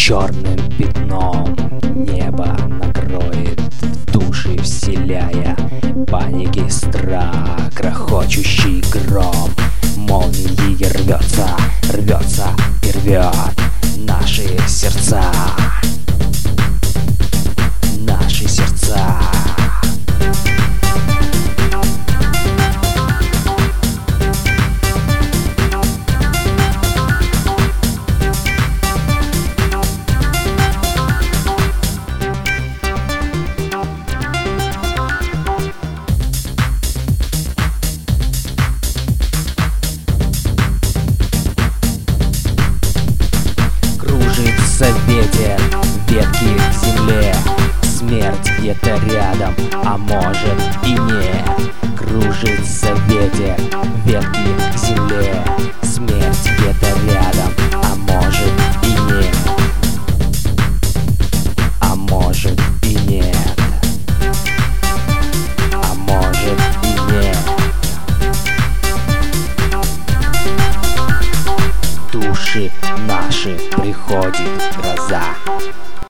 Черным пятном небо накроет, в души вселяя паники страх. Грохочущий гром молнией рвется, рвется и рвет наши сердца. Наши сердца. Кружится ветер, ветки к земле, смерть где-то рядом, а может и нет. Кружится ветер, ветки к земле, смерть где-то рядом, а может и нет. А может и нет. А может и нет. Души наши приходит гроза.